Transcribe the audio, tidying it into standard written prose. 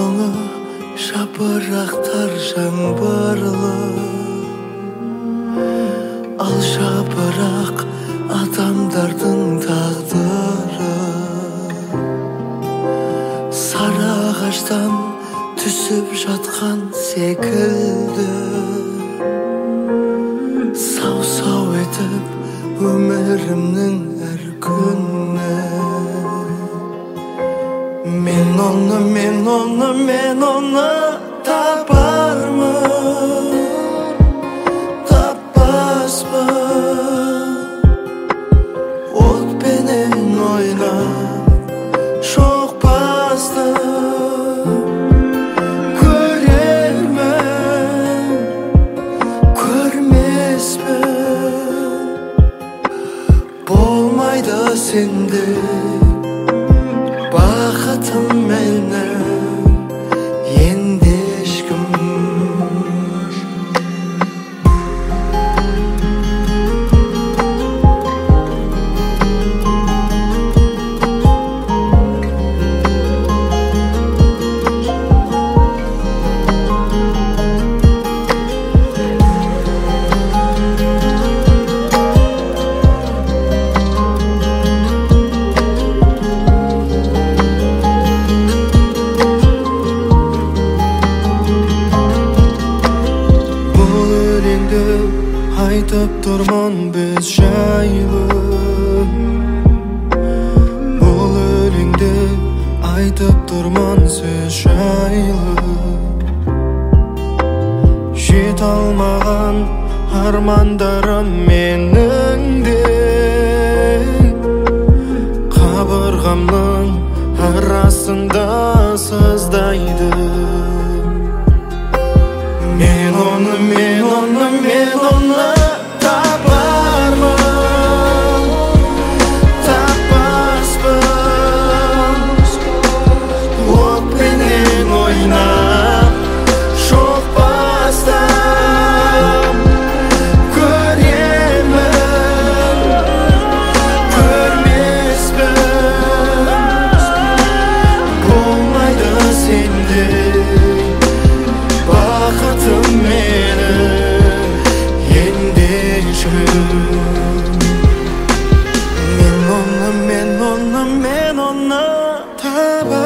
соңы жапырақтар жаңбырлы. Ал жапырақ адамдардың тағдыры. Сары ағаштан түсіп жатқан секілді. Сау-сау етіп өмірімнің әр күні. Мен оны табармын, таппаспын. Отпенен ойнап шоқ бастым. Көрермін, көрмеспін. Болмайды сенде бақытым менің, енді ешкім. Айтып тұрмын біз жайлы. Бұл өлеңді айтып тұрмын сіз жайлы. Жете алмаған армандарым менің де қабырғамның арасында сыздайды. Мен оны табармын, таппаспын. Отпенен ойнап шоқ бастым. Көремін, көрмеспін. Болмайды сенде бақытым менің, енді ешкім. Мен оны табармын.